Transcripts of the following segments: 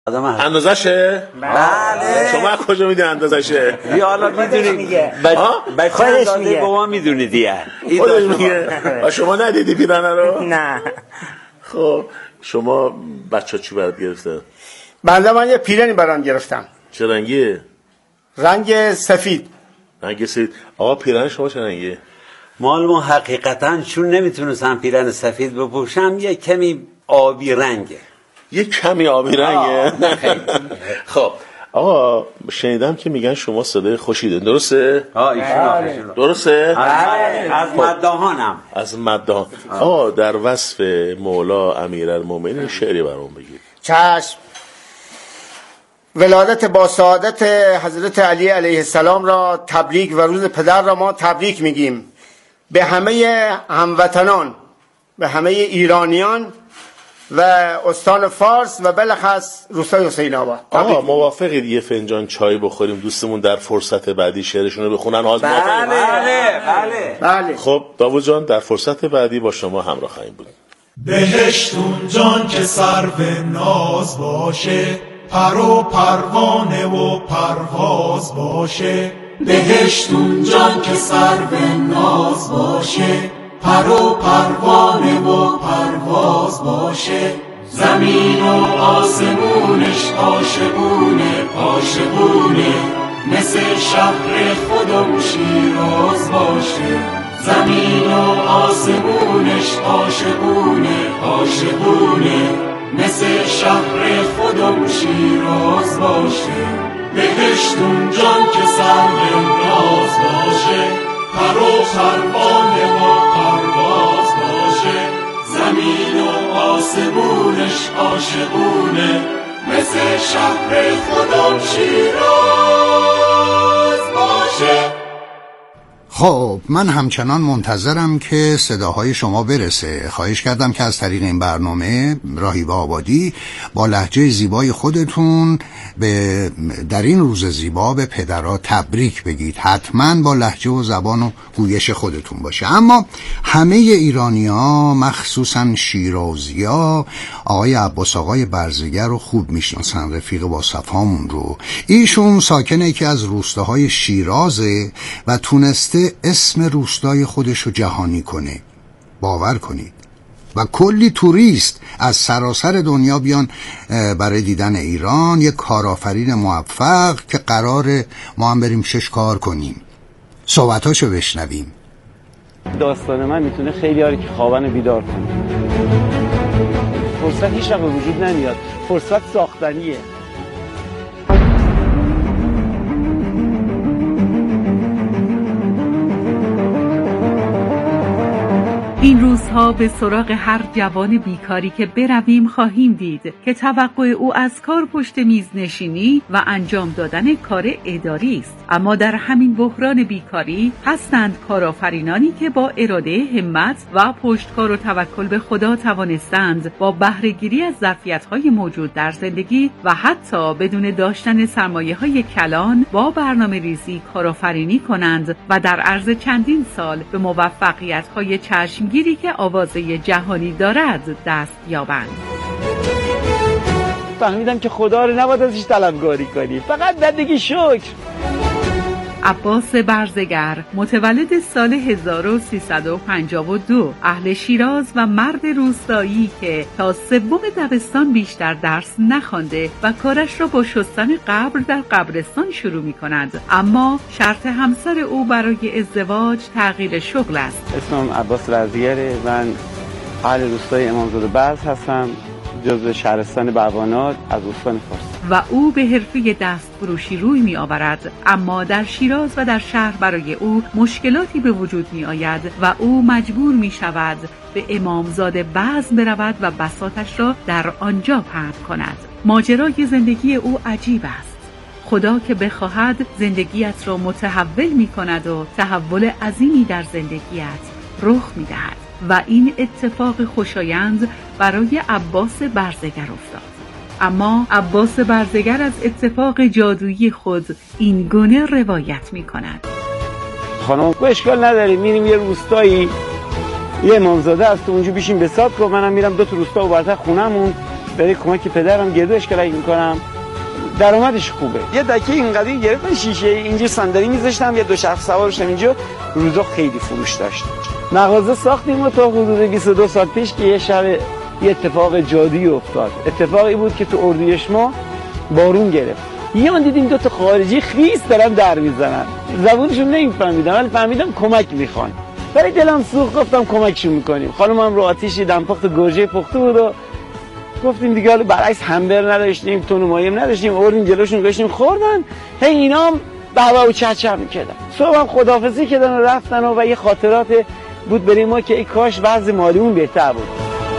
اندازشه؟ بله. شما کجا میدونی اندازشه؟ یا حالا میدونی خودش میگه با ما میدونی دیگه. خودش میگه. شما ندیدی پیرنه رو؟ نه. خب شما بچه چی برات گرفته؟ بنده من یه پیرنی برام گرفتم. چه رنگیه؟ رنگ سفید. رنگ سفید. آقا پیرن شما چه رنگیه؟ مال ما حقیقتا چون نمیتونستم پیرن سفید بپوشم یه کمی آبی رنگه. یه کمی آبی رنگه؟ خب آقا شنیدم که میگن شما صدای خوشی دارین، درسته؟ ایشون درسته؟ از مداحانم. از مداحان. آقا در وصف مولا امیرالمومنین شعری برام بگید. چشم. ولادت با سعادت حضرت علی علیه السلام را تبریک و روز پدر را ما تبریک میگیم به همه هموطنان، به همه ایرانیان و استان فارس و بالاخص روستای حسین آباد. آقا موافقید یه فنجان چای بخوریم دوستمون در فرصت بعدی شعرشون رو بخونن؟ بله. خب داوود جان در فرصت بعدی با شما همراه خواهیم بود. بهشتون جان که سر به ناز باشه، پر و پروانه و پرواز باشه. بهشتون جان که سر به ناز باشه، پر و پروانه و پرواز باشه. زمین و آسمونش عاشقونه عاشقونه، مثل شهر خودم شیراز باشه. زمین و آسمونش عاشقونه عاشقونه، مثل شهر خودم شیراز باشه. بهشتون جان که سر به ناز باشه، پر و پروانه و پرواز باشه. زمین و آسمونش عاشقونه، مثل شهر خودم شیراز باشه. خب من همچنان منتظرم که صداهای شما برسه. خواهش کردم که از طریق این برنامه راهیب آبادی با لهجه زیبای خودتون در این روز زیبا به پدرها تبریک بگید. حتما با لهجه و زبان و گویش خودتون باشه. اما همه ایرانی‌ها مخصوصا شیرازی‌ها آقای عباس آقای برزگر رو خوب میشناسن، رفیق با صفامون رو. ایشون ساکن یکی از روستاهای شیرازه و تونسته اسم روستای خودش رو جهانی کنه. باور کنید. و کلی توریست از سراسر دنیا بیان برای دیدن ایران. یک کارآفرین موفق که قراره ما هم بریم شش کار کنیم. صحبتاشو بشنویم. داستان من میتونه خیلی هایی که خوابن بیدار کنه. فرصت هیچ وقت به وجود نمیاد. فرصت ساختنیه. این روزها به سراغ هر جوان بیکاری که برویم خواهیم دید که توقع او از کار پشت میز نشینی و انجام دادن کار اداری است. اما در همین بحران بیکاری هستند کارآفرینانی که با اراده، همت و پشتکار و توکل به خدا توانستند با بهره‌گیری از ظرفیت‌های موجود در زندگی و حتی بدون داشتن سرمایه‌های کلان با برنامه‌ریزی کارآفرینی کنند و در عرض چندین سال به موفقیت‌های چشمگیری که آوازه جهانی دارد دست یابند. فهمیدم که خدا رو نباید ازش طلبکاری کنی، فقط بندگی شکر. عباس برزگر متولد سال 1352، اهل شیراز و مرد روستایی که تا سوم دبستان بیشتر درس نخوانده و کارش را با شستن قبر در قبرستان شروع می کند. اما شرط همسر او برای ازدواج تغییر شغل است. اسمم عباس برزگره. من اهل روستای امامزاده بعض هستم، جزو شهرستان بروانات از استان فارس. و او به حرفه دستفروشی روی می آورد. اما در شیراز و در شهر برای او مشکلاتی به وجود می آید و او مجبور می شود به امامزاده بزم برود و بساطش را در آنجا پهن کند. ماجرای زندگی او عجیب است. خدا که بخواهد زندگیت را متحول می کند و تحول عظیمی در زندگیت رخ می دهد. و این اتفاق خوشایند برای عباس برزگر افتاد. اما عباس برزگر از اتفاق جادویی خود این گونه روایت می کند. خانم اشکال نداره، میریم یه روستایی، یه امامزاده است، اونجا بیشیم بساط کن، منم میرم 2 تا روستا و برتر خونمون برای کمک پدرم گردو اشکالایی میکنم، درآمدش خوبه. یه دکه اینقدری گرفتم شیشه اینجا صندلی میذاشتم، یه دوچرخه سوارشم اینجا، روزا خیلی فروش داشت. مغازه ساختیم تا حدود 22 سال پیش که یه شب یه اتفاق جادویی افتاد. اتفاقی بود که تو اردیبهشت ما بارون گرفت. یه من دیدیم 2 تا خارجی خیس دارن در میزنن، زبونشون نمیفهمیدم ولی فهمیدم کمک میخوان. برای دلم سوخت، گفتم کمکشون میکنیم. خانمم رو آتیش دمپخت گوجه پخته بود و گفتیم دیگه حالا برعکس همبر نداشتیم، تون و مایم نداشتیم، آوردیم جلوشون گذاشتیم خوردن. هی اینام بابا و چچ میکردن. صبحم خداحافظی کردن و رفتن و یه خاطرات بود برای ما که ای کاش وضع مالیمون بهتر بود.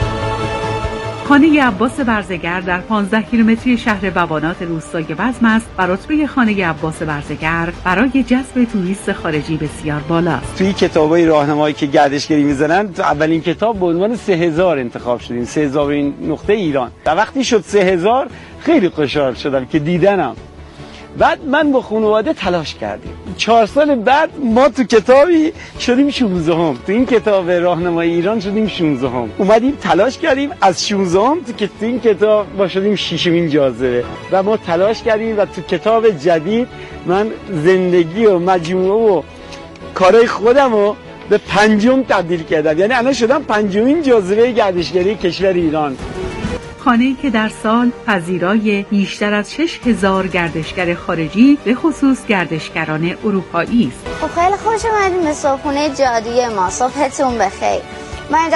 خانه عباس برزگر در 15 کیلومتری شهر بوانات روستای بزم است و رتبه خانه عباس برزگر برای جذب توریست خارجی بسیار بالاست. توی کتابای راهنمایی که گردشگری میزنن، تو اولین کتاب به عنوان 3000 انتخاب شدیم، 3000 نقطه ایران. و وقتی شد 3000 خیلی خوشحال شدم که دیدنم. بعد من با خانواده تلاش کردیم. 4 سال بعد ما تو کتابی شدیم 16ام. تو این کتاب راهنمای ایران شدیم 16ام. اومدیم تلاش کردیم از 16ام تو این کتاب ما شدیم 6مین جاذبه. و ما تلاش کردیم و تو کتاب جدید من زندگی و مجموعه و کارهای خودم رو به 5م تبدیل کردم. یعنی الان شدم 5مین جاذبه گردشگری کشور ایران. خانه‌ای که در سال پذیرای بیشتر از 6000 گردشگر خارجی به خصوص گردشگران اروپایی است. خب خیلی خوش اومدین به صبحونه جادویی ما. صبحتون بخیر. ما اینجا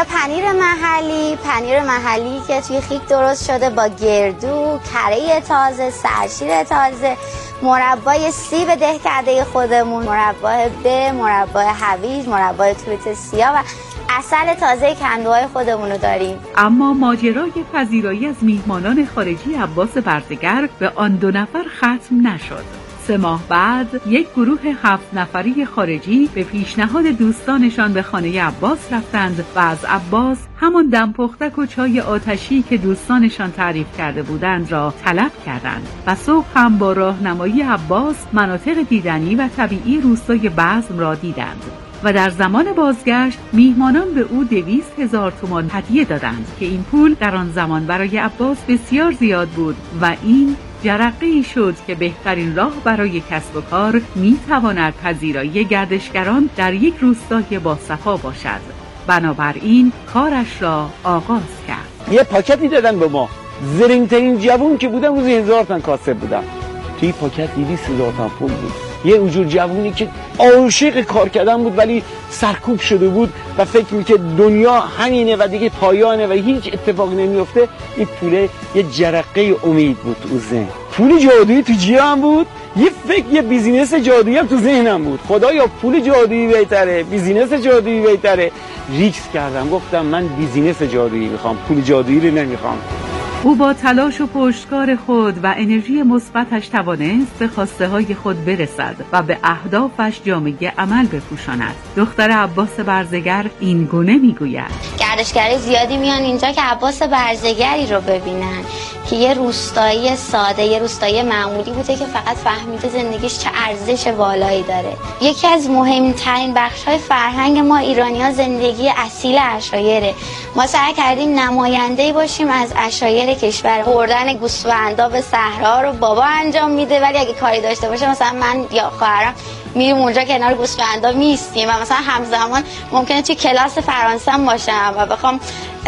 پنیر محلی که توی خیک درست شده با گردو، کره تازه، سرشیر تازه، مربای سیب دهکده خودمون، مربای مربای هویج، مربای توت سیاه و عسل تازه کندوهای خودمون رو داریم. اما ماجرای پذیرایی از میهمانان خارجی عباس برزگر به آن 2 نفر ختم نشد. 3 ماه بعد یک گروه 7 نفری خارجی به پیشنهاد دوستانشان به خانه عباس رفتند و از عباس همان دمپختک و چای آتشی که دوستانشان تعریف کرده بودند را طلب کردند و صبح هم با راهنمایی عباس مناطق دیدنی و طبیعی روستای بزم را دیدند. و در زمان بازگشت میهمانان به او 200,000 تومان هدیه دادند که این پول در آن زمان برای عباس بسیار زیاد بود و این جرقه‌ای شد که بهترین راه برای کسب و کار میتواند پذیرایی گردشگران در یک روستای باصفا باشد. بنابراین کارش را آغاز کرد. یه پاکتی دادن به ما، زرنگ‌ترین جوون که بودم روزی 1000 تا کاسب بودم. توی پاکت 200,000 تا پول بود. یه اونجور جوونی که عاشق کار کردن بود ولی سرکوب شده بود و فکر می‌کرد دنیا همینه و دیگه پایانه و هیچ اتفاقی نمیفته. این پوله یه جرقه امید بود تو ذهن. پول جادویی تو جیبم بود، یه بیزینس جادویی هم تو ذهنم بود. خدایا پول جادویی بهتره، بیزینس جادویی بهتره. ریسک کردم، گفتم من بیزینس جادویی میخوام، پول جادویی رو نمیخوام. او با تلاش و پشتکار خود و انرژی مثبتش توانست به خواسته های خود برسد و به اهدافش جامعه عمل بپوشاند. دختر عباس برزگر این گونه میگوید: گردشگری زیادی میان اینجا که عباس برزگری رو ببینن که یه روستایی ساده، یه روستایی معمولی بوده که فقط فهمیده زندگیش چه ارزش والایی داره. یکی از مهمترین بخش‌های فرهنگ ما ایرانی‌ها زندگی اصیل عشایره. ما سعی کردیم نماینده‌ای باشیم از عشایر کشور. بردن گوسفندا به صحرا رو بابا انجام میده، ولی اگه کاری داشته باشه مثلا من یا خواهرم میریم اونجا کنار گوسفندا میستیم و مثلا همزمان ممکنه توی کلاس فرانسه هم باشم و بخوام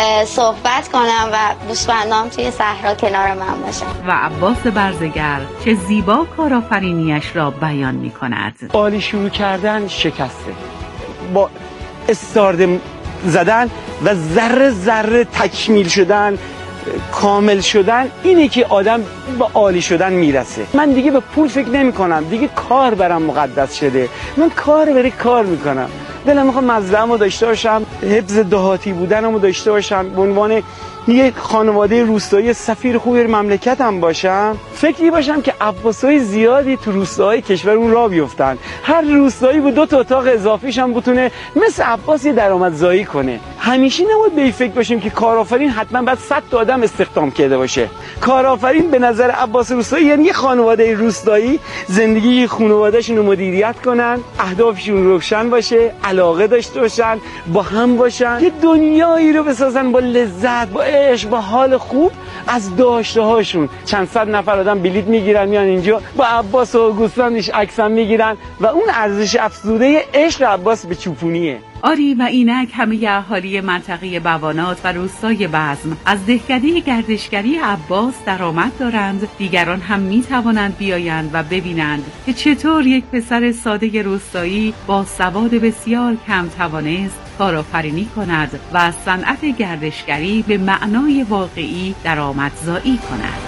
صحبت کنم و گوسفندام توی صحرا کنار من باشن. و عباس برزگر چه زیبا کارآفرینیش را بیان می‌کند. عالی شروع کردن شکسته، با استارت زدن و ذره ذره تکمیل شدن، کامل شدن، اینه که آدم به عالی شدن میرسه. من دیگه به پول فکر نمی کنم، دیگه کار برام مقدس شده. من کار میکنم. دلم میخواد مزرعه‌مو داشته باشم، حفظ دهاتی بودنمو داشته باشم، به عنوان یه خانواده روستایی سفیر خوب مملکتم باشم. فکری باشم که عباسای زیادی تو روستاهای کشورمون راه بیفتن. هر روستایی با 2 تا اتاق اضافیش هم بتونه مثل عباس یه درآمدزایی کنه. همیشه نباید به این فکر باشیم که کارآفرین حتما باید 100 تا آدم استخدام کرده باشه. کارآفرین به نظر عباس روستایی یعنی یه خانواده روستایی زندگی خانواده‌شون رو مدیریت کنن، اهدافشون روشن باشه، علاقه داشته باشن، با هم باشن، یه دنیایی رو بسازن با لذت، با عشق، با حال خوب از داشته هاشون چند صد نفر آدم بلیط میگیرن میان اینجا با عباس و گوسفندش عکسم میگیرن و اون ارزش افزوده عشق عباس به چوپونیه. آری و اینک همه اهالی منطقه بوانات و روستای بزم از دهکده گردشگری عباس درآمد دارند. دیگران هم می توانند بیایند و ببینند که چطور یک پسر ساده روستایی با سواد بسیار کم توانست کارآفرینی کند و از صنعت گردشگری به معنای واقعی درآمدزایی کند.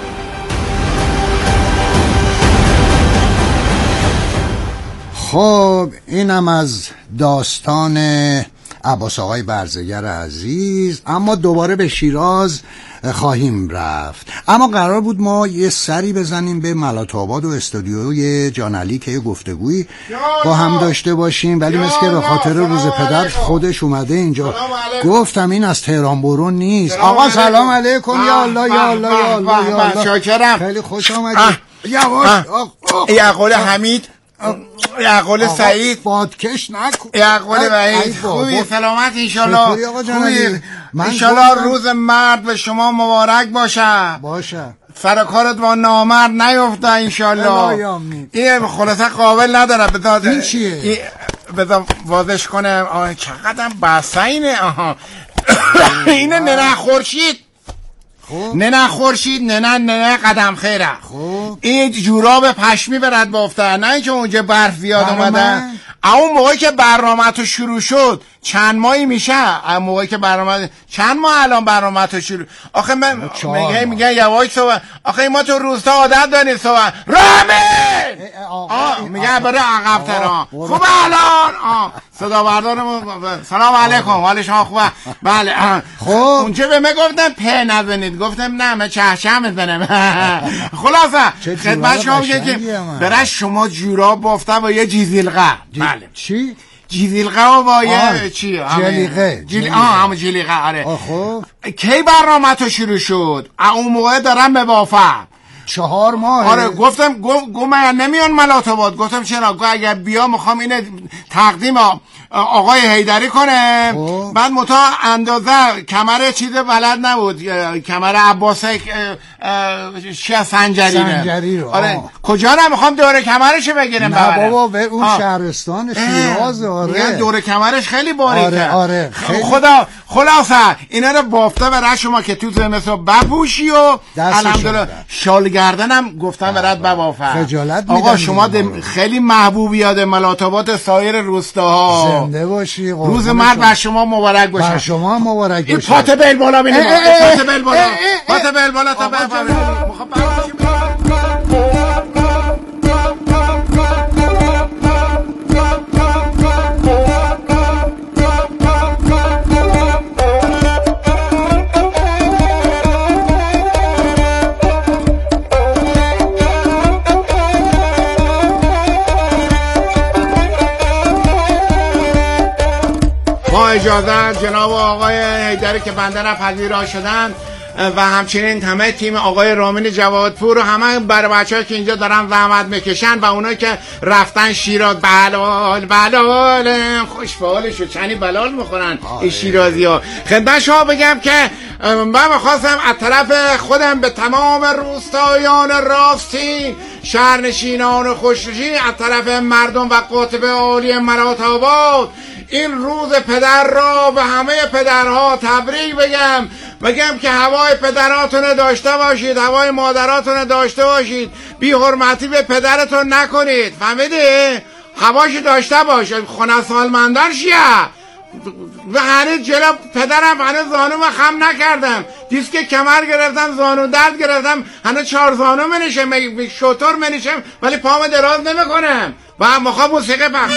خب اینم از داستان عباس آقای برزگر عزیز. اما دوباره به شیراز خواهیم رفت، اما قرار بود ما یه سری بزنیم به ملات‌آباد و استودیوی جان علی که یه گفتگویی با هم داشته باشیم، ولی مثل که به خاطر روز پدر خودش اومده اینجا. گفتم این از تهران برون نیست. آقا سلام علیکم. یا الله یا الله یا الله یا الله. شاکرم. خیلی خوش آمدید. یواش. یعقوب حمید، یعقوب سعید، بادکش نکن. یعقوب وحید، خوبی سلامت انشالله. انشالله روز مرد به شما مبارک باشه. سر کارت با نامرد نیفته انشالله. این خلاصه قابل نداره. بذار این چیه؟ بذار وازش کنم. چقدر بسینه. اینه نه خورشید. نه خورشید، نه قدم خیره. این جوراب پشمی برد بافته، نه اینکه اونجا برف زیاد اومده. اون موقعی که برنامه تو شروع شد چند ماهی میشه؟ اون موقعی که برنامه چند ماه الان برنامه تو شروع؟ آخه من میگه یواش صحبت. آخه ما تو روستا عادت داریم صحبت. رامین میگه برای عقب ترا. خوبه الان صدا بردارم. سلام علیکم، حال شما خوبه؟ بله. خب اونجا به من گفتم په نزنید، گفتم نه من چهچه میزنم. خلاصه خدمت شما میگه که برای شما جوراب بافته و یه جیزیلقه. بله. چی؟ جیلیقه و با یه چی؟ جلیقه. همه جلیقه. آره. خب کی برنامه تو شروع شد؟ اون موقع دارم به بافم 4 ماه. آره گفتم من نمیان ملات‌آباد. گفتم چرا؟ اگر بیا میخوام اینه تقدیم آقای حیدری کنه. بعد متا اندازه کمر چیز بلد نبود، کمر عباس سنجری رو. آره کجا نمیخوام دوره کمرش بگیرم. نه بابا به اون شهرستان شیراز. آره دوره کمرش خیلی باریکه. آره خیلی. خلاصه اینا رو بافته برای شما که تو زمستون بپوشی و الحمدلله شال گردنم گفتم برات ببافم. خجالت میدم. آقا شما خیلی محبوبیت ملات‌آباد سایر روستاها. زنده باشی. روز مرد بر شما مبارک باشه. بر شما مبارک باشه. این پات بل بالا بینیم. پات بل بالا تا بفهمیم. اجازه جناب آقای حیدری که بنده را پذیرا شدن و همچنین همه تیم آقای رامین جوادپور و همه برای بچه‌ها که اینجا دارن زحمت میکشن و اونایی که رفتن شیراز. بلال خوشحالشو چنی بلال میخورن این شیرازی‌ها. خدمت شما بگم که من می‌خواستم از طرف خودم به تمام روستایان راستین، شهرنشینان خوش‌نشین، از طرف مردم و قاطب عالی ملات‌آباد این روز پدر را به همه پدرها تبریک بگم که هوای پدراتون داشته باشید، هوای مادراتون داشته باشید، بی حرمتی به پدرتون نکنید. فهمیدی؟ هواش داشته باشید. خونه سالمندان شیه و هنوز جلو پدرم هنوز زانوم خم نکردم، دیسک کمر گرفتم، زانو درد گرفتم، هنوز 4 زانو منشم، شطور منشم ولی پام دراز نمیکنم و مخواه موسیقی پخش.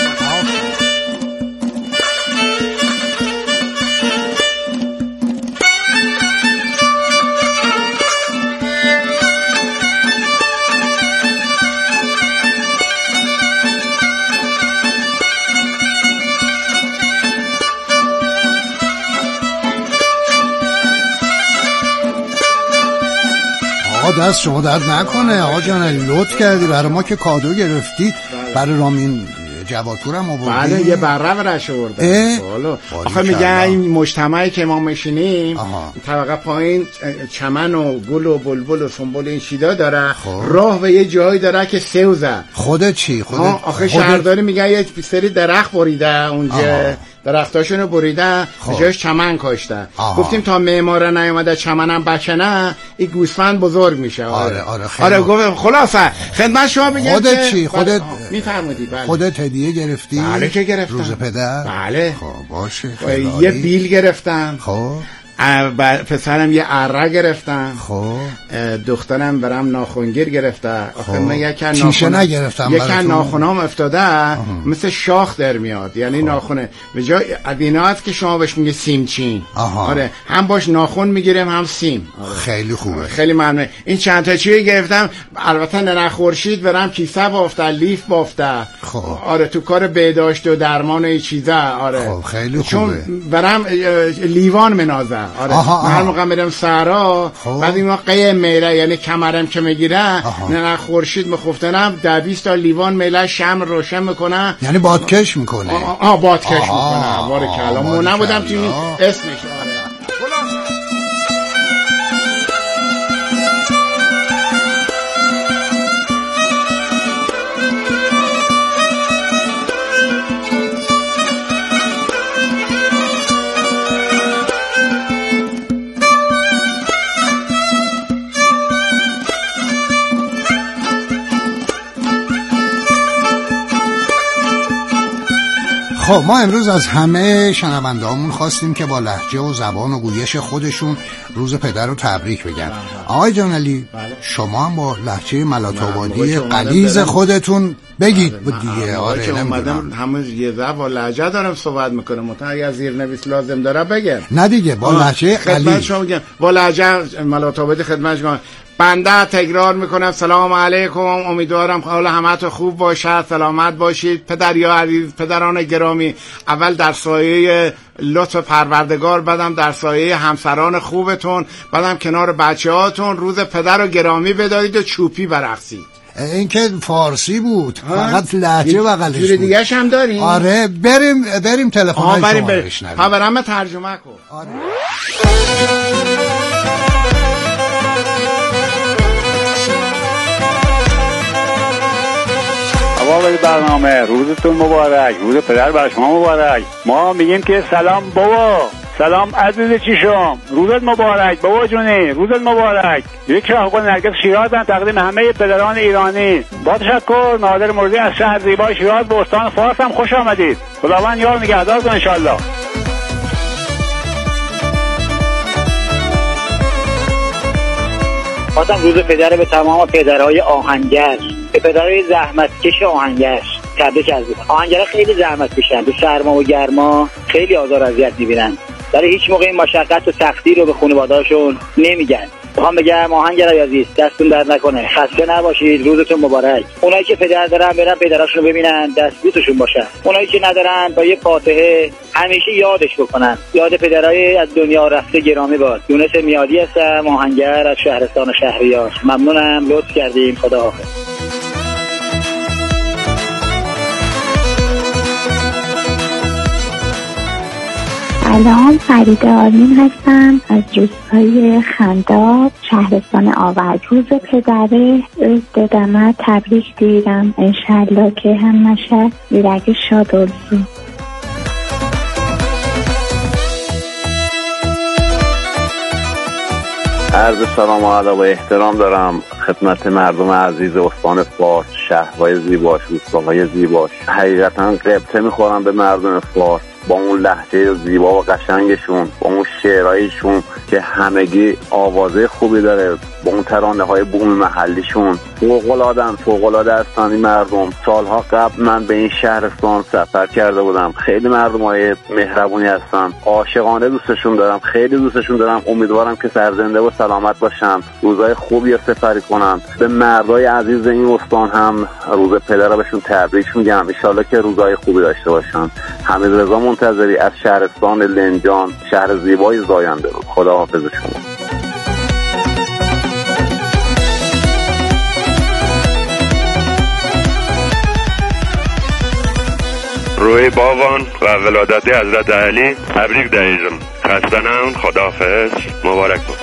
دست شما درد نکنه آقا جان، لطف کردی برای ما که کادو گرفتی برای رامین جوادپور هم آوردی؟ بله یه بره برش آورده. آخه میگه این مجتمعی که ما میشینیم طبقه پایین چمن و گل و بلبل و سنبل این چیزا داره، راه به یه جایی داره که سوزه. خودت چی؟ آخه شهرداری میگه یه سری درخت بریده اونجا، درختاشونو بریدن به جایش چمن کاشتن. گفتیم تا معمار نیومده چمنم بکنه این گوسفند بزرگ میشه. آره گفتم خلاصه خدمت شما بگم خودت چی؟ خودت میفرمودید؟ بله. خودت هدیه گرفتی؟ بله که گرفتم. روز پدر؟ بله. خب باشه. یه بیل گرفتم. خب پسرم یه اره گرفتم. خب دخترم برام ناخونگیر گرفته. آخه من تیشه نگرفتم. یکن ناخونام افتاده مثل شاخ در میاد، یعنی ناخونه به جای ادینات که شما بهش میگه سیمچین. آره هم باش ناخون میگیریم هم سیم. خیلی خوبه. خیلی ممنون. این چند تا چیزی گرفتم. البته نه خورشید برام کیسه بافته، لیف بافته. خب آره تو کار بهداشت و درمان و این چیزا. آره خب خیلی خوبه. چون برام لیوان منازه. آره هر موقع میرم سهرا بعد این موقع میله یعنی کمرم که میگیره نه خورشید مخفتنم 10-20 تا لیوان میله شمع روشن میکنه، یعنی بادکش میکنه. بادکش میکنه. باره کلامو نبودم تو این اسمش. آره خب ما امروز از همه شنوندهامون خواستیم که با لهجه و زبان و گویش خودشون روز پدر رو تبریک بگن. آقای جان علی شما هم با لهجه ملات‌آبادی غلیظ خودتون بگید دیگه. آره اومدم همون یه با لهجه دارم صحبت میکنم، متأ اگه زیرنویس لازم داره بگم. نه دیگه با لهجه غلیظ شما میگم با لهجه ملات‌آبادی خدمت شما. بنده تکرار میکنم سلام علیکم، امیدوارم حال همتون خوب باشه، سلامت باشید. پدر یا عزیز، پدران گرامی، اول در سایه لطف پروردگار، بعدم در سایه همسران خوبتون، بعدم کنار بچه‌هاتون روز پدر رو گرامی بدارید و چوپی برقصید. این که فارسی بود، فقط لهجه بغلش بود. جور دیگه‌ش هم داریم؟ آره بریم تلفن‌های شما رو بشنویم. خبرم ترجمه کن. آره. اول برنامه روزتون مبارک، روز پدر بر شما مبارک. ما میگیم که سلام بابا، سلام عزیز چیشم، روزت مبارک بابا جونی، روزت مبارک. یک شاهگل نرگس شیرازم تقدیم همه پدران ایرانی. با تشکر. نادر مرزی از شهر زیبای شیراز به استان فارس هم خوش آمدید. خداوند یار نگهدارتون ان شاء الله. خواستم روز پدر به تمام پدرهای آهنگر، به پدرهای زحمتکش آهنگر تبریک عرض می‌کنم. آهنگرها خیلی زحمت کشن، تو سرما و گرما خیلی آزار و اذیت می‌بینن، ولی هیچ موقع این مشقت و سختی رو به خانواده‌هاشون نمیگن. میخوام بگم آهنگرای عزیز دستتون درد نکنه، خسته نباشید، روزتون مبارک. اونایی که پدر دارن برن پدراشون رو ببینن، دستبوسشون باشن. اونایی که ندارن با یه فاتحه همیشه یادش بکنن. یاد پدرای از دنیا رفته گرامی باد. یونس میادی هستم، آهنگر از شهرستان شهریار. ممنونم، لطف کردیم، خداحافظ. سلام، فرید آرمین هستم از روستای خنداب، شهرستان آورد. روز پدره دادمت تبریک دیدم، انشالله که همشه یرک شاد ارزو. عرض سلام و ادب و احترام دارم خدمت مردم عزیز استان فارس، شهرهای زیباش، روستاهای زیباش. حقیقتا قبطه میخورم به مردم فارس با اون لهجه زیبا و قشنگشون، با اون شعرهایشون که همگی آوازه خوبی داره، با اون ترانه های بوم محلیشون. فوق‌العاده هستن این مردم. سالها قبل من به این شهرستان سفر کرده بودم. خیلی مردم های مهربونی هستن، عاشقانه دوستشون دارم، خیلی دوستشون دارم. امیدوارم که سرزنده و سلامت باشن، روزای خوبی رو سپری کنن. به مردای عزیز این استان هم روز پدر رو بهشون تبریک میگم، ان شاءالله که روزای خوبی داشته باشن. حمیدرضا منتظری از شهرستان لنجان، شهر زیبای زاینده. خداحافظ شما. روی باوان و ولادت حضرت علی تبریک دهیدم. خستنم، خداحافظ، مبارک باد.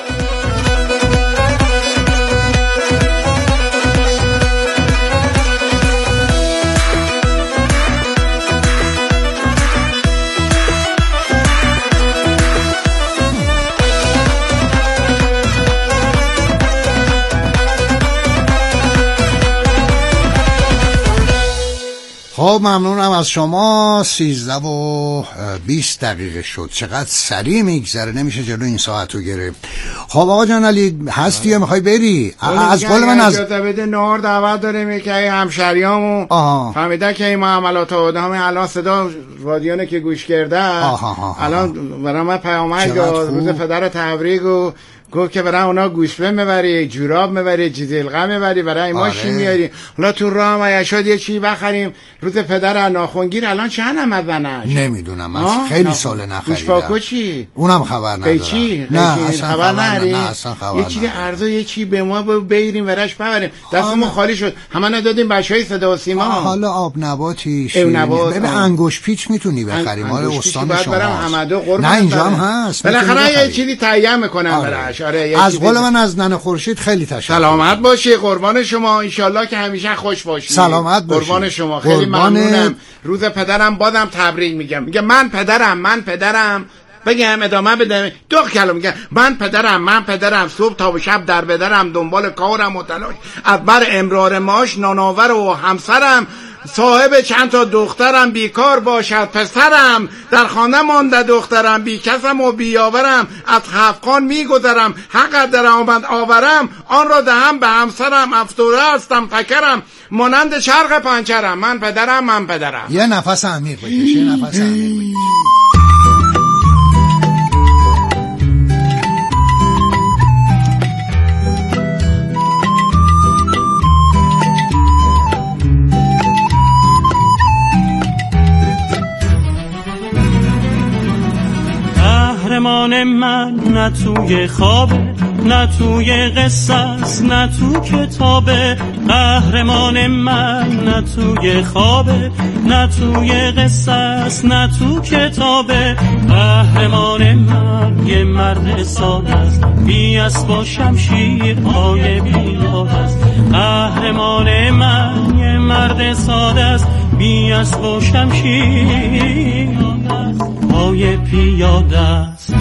خب ممنونم از شما. 13:20 شد. چقدر سریع میگذره، نمیشه جلو این ساعتو گرفت. خب آقا جان علی هستی یا میخوای بری؟ از قول من از بده نهار دعوت داریم که همشریامو فهمیدن که این معاملات آدم الان صدا رادیونه که گوش کرده الان برای من پیامک داد روز پدر تبریک و گفت که برای اونا گوشبه میبری، جوراب میبری، جیزلقه میبری، برای ما چی میاری؟ حالا تو راه ما شاید یه چی بخریم روز پدر ناخونگیر. الان چند آمدنش نمیدونم، من خیلی سال نخریدم. گوشپاکو چی؟ اونم خبر ندارم. چی؟ نه اصلا خبر نداری؟ نه اصلا خبر یه چیزی عرضه یه چی به ما بگیریم ورش ببریم. دستمون خالی شد. همه ندادیم بچهای صدا و سیما. حالا آب نباتی ببین انگوش پیچ میتونی بخری مال استان شما. نه اینجا هم هست. بالاخره یه چیزی تهیه میکنن براش. از قول من از ننه خورشید خیلی تشکر. سلامت باشی، قربان شما، انشالله که همیشه خوش باشی. سلامت باشی، قربان شما، خیلی ممنونم. روز پدرم بازم تبریک میگم. میگه من پدرم بگم ادامه بدم 2 کلمه میگم من پدرم صبح تا شب در بدرم، دنبال کارم و تلاش از بر امرار ماش، ناناور و همسرم، صاحب چند تا دخترم، بیکار باشد پسرم، در خانه مانده دخترم، بی کسم و بیاورم، از خفقان میگذرم، حق در آورم، آن را دهم به همسرم، افطوره هستم فکرم، مانند چرخ پنچرم، من پدرم. یه نفس عمیق بکش. قهرمان من نه توی خوابه، نه توی قصه است، نه تو کتابه. قهرمان من نه توی خوابه، نه توی قصه است، نه تو کتابه. قهرمان من یه مرد ساده است، بی اسب و شمشیر پای پیاده است. قهرمان من یه مرد ساده است، بی اسب و شمشیر پای پیاده است.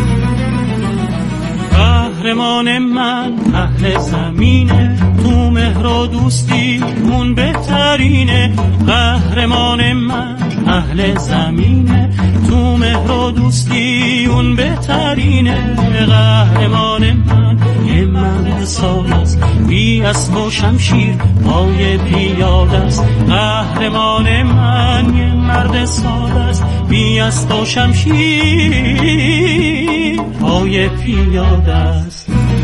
قهرمان من اهل زمینه، تو مهر و دوستی اون بهترینه. قهرمان من اهل زمینه، تو مهر و دوستی اون بهترینه. قهرمان من یه مرد ساده است، بی اسب و شمشیر پای پیاده است. قهرمان من یه مرد ساده است، بی اسب و شمشیر پای پیاده است.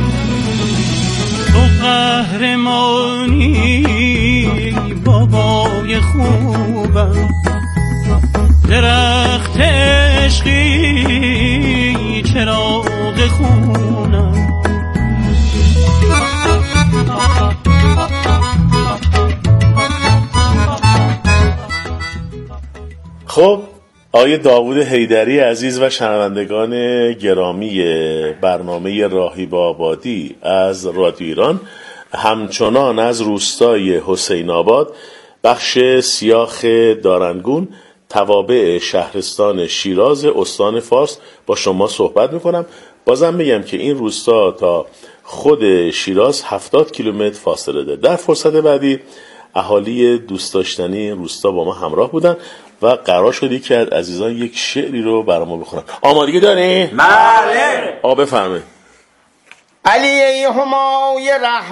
تو قهرمانی بابای خوبم، درخت عشقی چراغ خونم. خب آقای داوود حیدری عزیز و شنوندگان گرامی برنامه راهی به آبادی از رادیو ایران، همچنان از روستای حسین آباد بخش سیاخ دارنگون توابع شهرستان شیراز استان فارس با شما صحبت میکنم. بازم میگم که این روستا تا خود شیراز 70 کیلومتر فاصله داره. در فرصت بعدی اهالی دوست داشتنی روستا با ما همراه بودن و قرار شد که از عزیزان یک شعری رو برامون بخونن. آمادگی داری؟ بله. بفرمایید. علی ای همای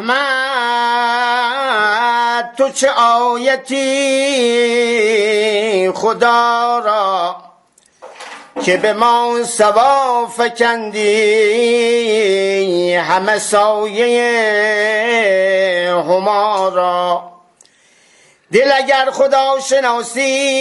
رحمت، تو چه آیتی خدا را که به ما سوا فکندی همه سایه هما را. دل اگر خدا شناسی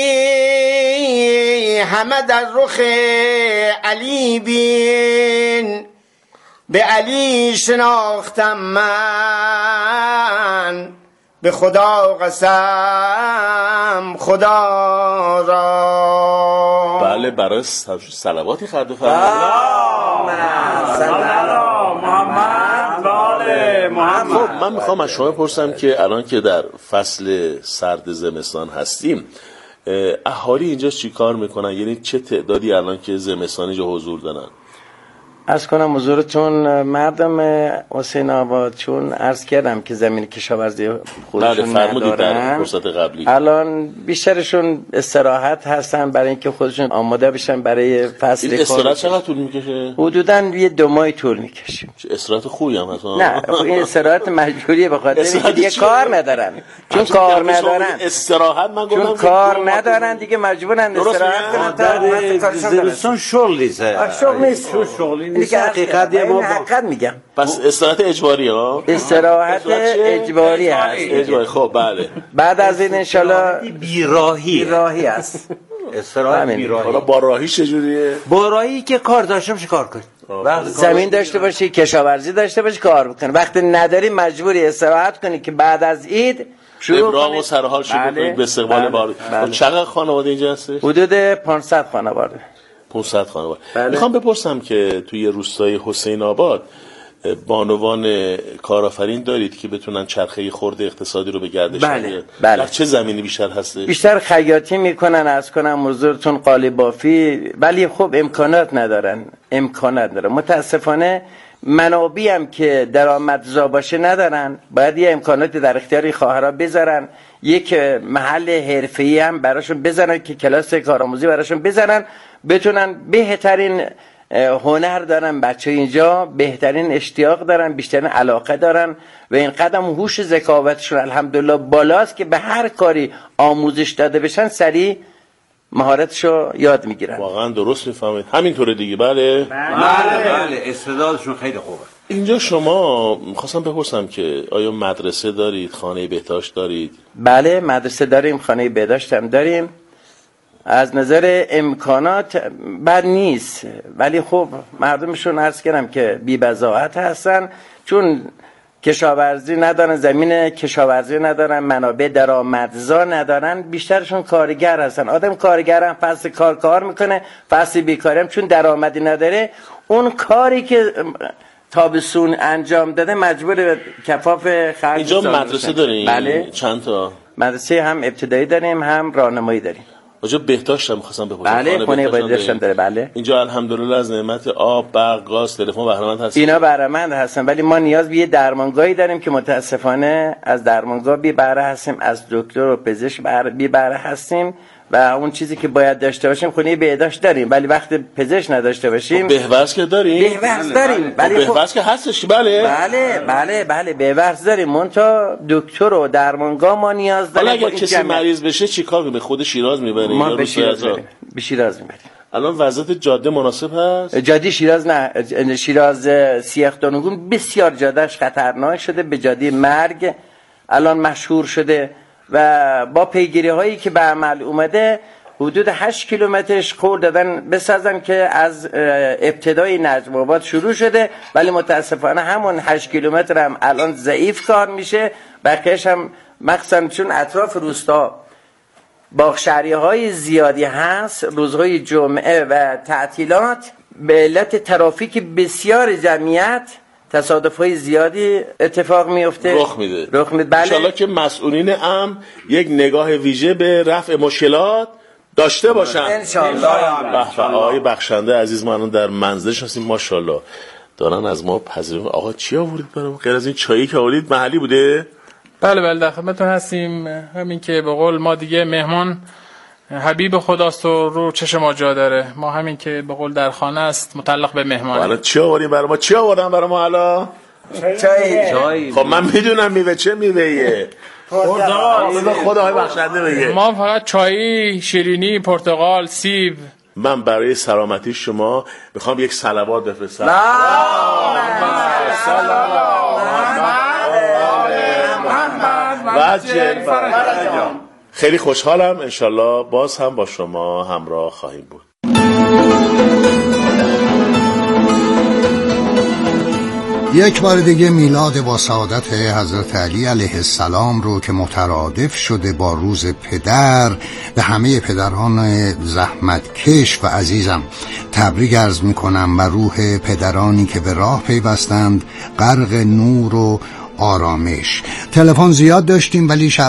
همه در رخ علی بین، به علی شناختم من به خدا قسم خدا را. بله، برای صلواتی خرد خب من میخوام از شما بپرسم که الان که در فصل سرد زمستان هستیم، اهالی اینجا چی کار میکنن؟ یعنی چه تعدادی الان که زمستان اینجا حضور دارن؟ عرض کنم حضورتون مردم حسین آباد، چون عرض کردم که زمین کشاورزی خودشون ندارن، فرصت قبلی الان بیشترشون استراحت هستن برای اینکه خودشون آماده بشن برای فصل کار. این استراحت چقدر طول میکشه؟ حدوداً یه 2 ماه طول میکشه. چه استراحت خوبی هم هست؟ نه، این استراحت مجبوریه، به خاطر اینکه دیگه کار ندارن. چون کار ندارن استراحت، من گفتم چون کار ندارن دیگه مجبورن استراحت کنن تا زمستان شغل نیست. شغل نیست، شغلی نیست. حقیقت ما حقیقت میگم. پس استراحت اجباری ها؟ استراحت اجباری هست. اجباری. خب بله. بعد از این انشالله بیراهی هست. استراحت بیراهی. حالا با راهی چجوریه؟ با راهی که کار داشته باشه کار کنی، زمین داشته باشی، کشاورزی داشته باشی، کار بکنی. وقتی نداری مجبوری استراحت کنی که بعد از عید ابراغ و سرحال شروع کنید به استقبال بار. چقدر خانواده اینجا هست؟ حدود 500 خانواده. 500 خانواده. میخوام بپرسم که توی روستای حسین آباد بانوان کارآفرین دارید که بتونن چرخه خرد اقتصادی رو به گردش بیارن؟ بله. در چه زمینی بیشتر هسته؟ بیشتر خیاطی میکنن، از کنم حضورتون قالی بافی، ولی خب امکانات ندارن. متاسفانه منابعی هم که درآمدزا باشه ندارن. باید یه امکاناتی در اختیار خواهرها بذارن، یک محل حرفه‌ای هم براشون بذارن که کلاس کارآموزی براشون بذارن، بتونن بهترین هنر دارن بچه اینجا، بهترین اشتیاق دارن، بیشترین علاقه دارن و این قدم هوش ذکاوتشون الحمدلله بالاست که به هر کاری آموزش داده بشن سریع مهارتشو یاد میگیرن. واقعا درست میفهمید. همینطوره دیگه. بله استعدادشون خیلی خوبه. اینجا شما میخواستم بپرسم که آیا مدرسه دارید؟ خانه بهداشت دارید؟ بله مدرسه داریم، خانه بهداشت هم داریم. از نظر امکانات بد نیست، ولی خب مردمشون عرض کردم که بی بضاعت هستن، چون کشاورزی ندارن، زمین کشاورزی ندارن، منابع درآمدزا ندارن، بیشترشون کارگر هستن. آدم کارگر هم فصل کار میکنه، فصل بیکاری هم چون درآمدی نداره، اون کاری که تابستون انجام داده مجبور کفاف خرج. اینجا مدرسه داریم؟ بله. چند تا؟ مدرسه هم ابتدایی داریم هم راهنمایی داریم. آجا بهداشت هم می‌خواستم بپرسم. بله خونه بهداشت هم داره. بله اینجا الحمدلله از نعمت آب، برق، گاز، تلفن بهره‌مند هستن. اینا بهره‌مند هستن، ولی ما نیاز به یه درمانگاهی داریم که متاسفانه از درمانگاه بی بهره هستیم، از دکتر و پزشک بی بهره هستیم و اون چیزی که باید داشته باشیم خونه بهداشت داریم، ولی وقتی پزشک نداشته باشیم بهورز که داریم. بهورز داریم، ولی بهورز که هستش. بله بله بهورز داریم، منتها دکتر و درمانگاه ما نیاز داریم. حالا اگه کسی مریض بشه چیکار به خود شیراز میبریم؟ ما به شیراز میبریم. الان وضعیت جاده مناسب هست؟ جاده شیراز نه، شیراز سیخ دانگون بسیار جادهش خطرناک شده، به جاده مرگ الان مشهور شده و با پیگیری هایی که به عمل اومده حدود 8 کیلومترش قول دادن بسازن که از ابتدای نجم آباد شروع شده، ولی متاسفانه همون 8 کیلومتر هم الان ضعیف کار میشه، بقیهش هم مخصوصا چون اطراف روستا باغشهری های زیادی هست، روزهای جمعه و تعطیلات به علت ترافیک بسیار جمعیت تصادف‌های زیادی اتفاق میفته، رخ میده. بله. انشالله که مسئولین امن یک نگاه ویژه به رفع مشکلات داشته باشن انشالله. آقای بخشنده عزیز ما در منزلش هستیم، ماشاءالله دارن از ما پذیرایی. آقا چی آورید برام غیر از این چایی که آورید؟ محلی بوده؟ بله در خدمتتون هستیم. همین که به قول ما دیگه مهمان حبیب خداست و رو چشم ما جا داره، ما همین که به قول در خانه است متعلق به مهمان. حالا چی آوریم برای ما؟ چی آوردن برای ما حالا؟ چای. خب من میدونم میوه چه میوهیه. پرتقال. خدای بخشنده بگه. ما فقط چای، شیرینی، پرتقال، سیب. من برای سلامتی شما میخوام یک صلوات بفرستم. خیلی خوشحالم، انشالله باز هم با شما همراه خواهیم بود. یک بار دیگه میلاد با سعادت حضرت علی علیه السلام رو که مترادف شده با روز پدر به همه پدران زحمتکش و عزیزم تبریک عرض میکنم و روح پدرانی که به راه پیوستند غرق نور و آرامش. تلفن زیاد داشتیم ولی